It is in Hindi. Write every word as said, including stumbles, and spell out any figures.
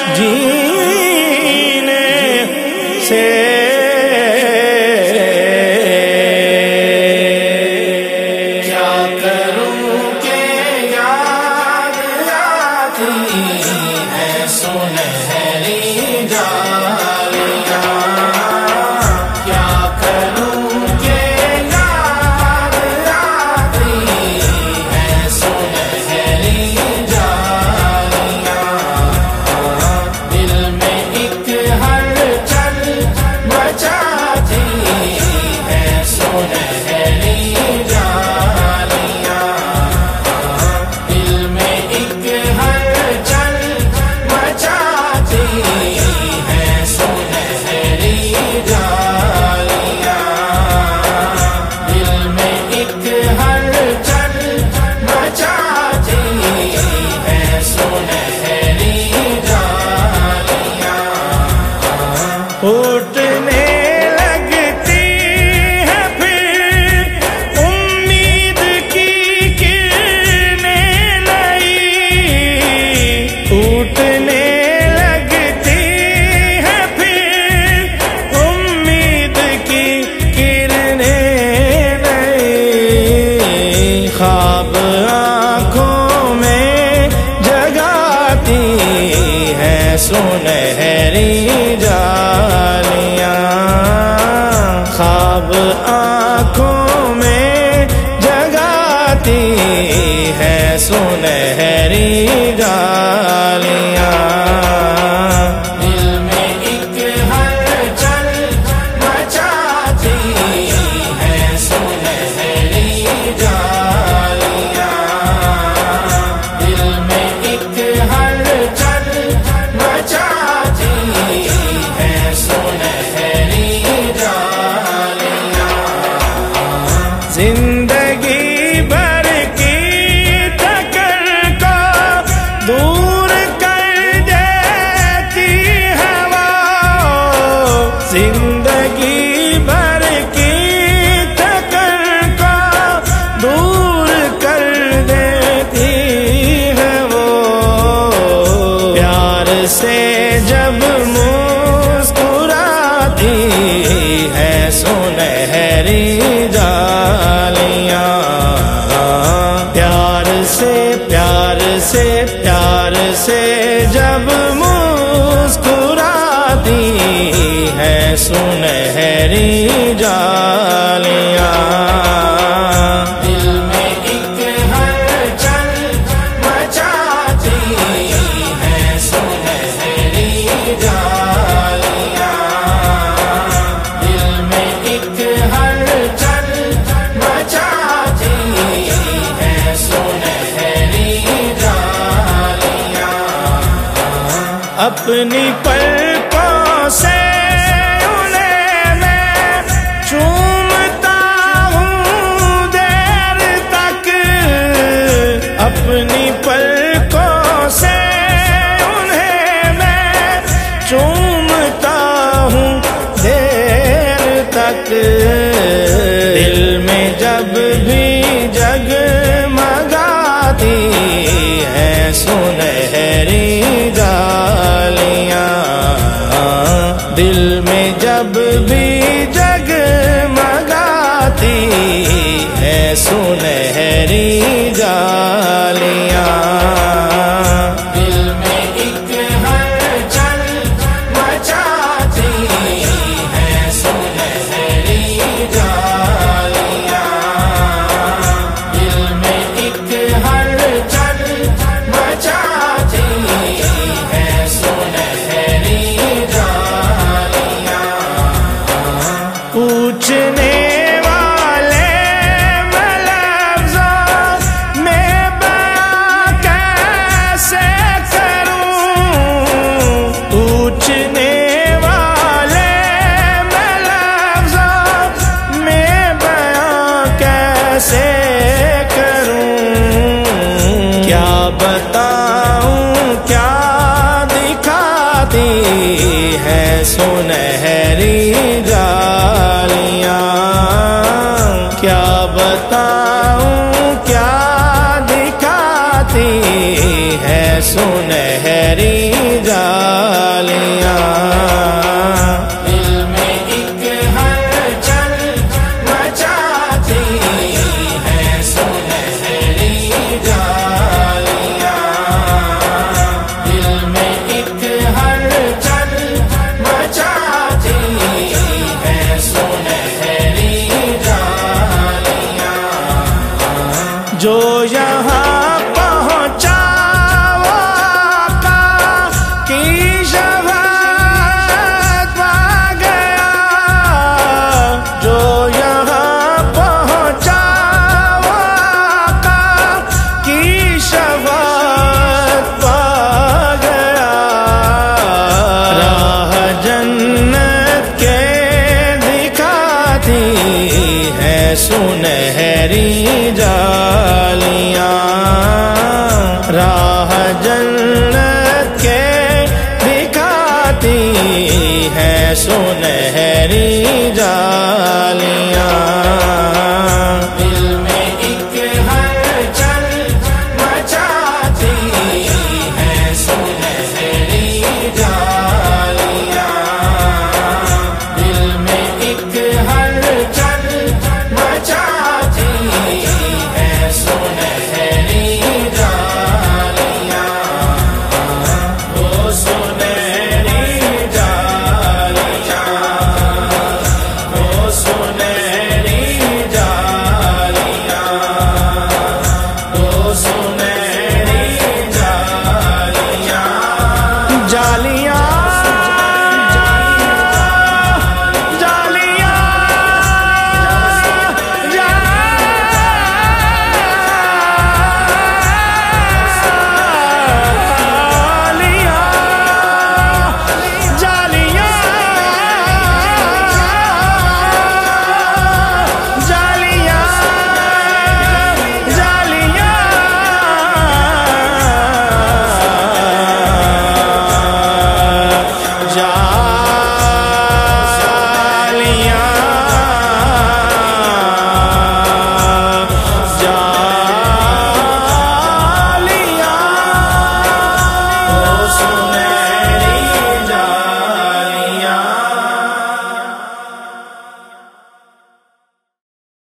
जीने से। क्या करूं के याद आती है सुनहरी डालियां। क्या करूं के याद आती है सुनहरी डालियां। दिल में एक हलचल मचाती है सुनहरी डालियां। दिल में एक हलचल मचाती है सुनहरी डालियां। दिल में एक हलचल मचाती है सुनहरी डालियां। फूटने लगती है फिर उम्मीद की किरणें नई। फूटने लगती है फिर उम्मीद की किरणें नई। ख्वाब आँखों में जगाती है सुनहरी डालियां। ख्वाब आँखों में जगाती है सुनहरी डालियां। दिल में एक हलचल मचाती है सुनहरी डालियां। दिल में एक हलचल मचाती है सुनहरी डालियां। जिंदगी भर की थकन को दूर कर देती है वो। जिंदगी भर की थकन को दूर कर देती है वो। प्यार से जब मुस्कुराती है सुनहरी डालियां। प्यार से प्यार से प्यार से जब मुस्कुराती है सुनहरी डालियां। दिल में एक हलचल मचाती है सुनहरी डालियां। दिल में एक हलचल मचाती है सुनहरी डालियां। अपनी पलकों से उन्हें मैं चूमता हूँ देर तक। अपनी पलकों से उन्हें मैं चूमता हूँ देर तक। दिल में जब भी जगमगाती है सुनहरी डालियां। दिल में जब भी जगमगाती है सुनहरी डालियां। दिल में एक हलचल मचाती है सुनहरी डालियां। दिल में एक हलचल मचाती है सुनहरी डालियां। पूछने वाले मैं लफ्ज़ों में बयां कैसे करूं। पूछने वाले मैं लफ्ज़ों में बयां कैसे करूं। क्या बताऊं क्या दिखाती है सुनहरी डालियां। क्या बताऊं क्या दिखाती है सुनहरी सुनहरी जालियां। दिल में एक हलचल मचाती है सुनहरी जालियां। दिल में एक हलचल मचाती है सुनहरी जालियां। जो यहाँ सुनहरी जालियां। राह जन्नत के दिखाती है सुनहरी जालियां। दिल में एक हलचल मचाती है सुनहरी जालियां। दिल में एक हलचल मचाती है सुनहरी जालियां। वो सुनहरी जालियां, वो सुनहरी जालियां, वो सुनहरी जालियां। जालियां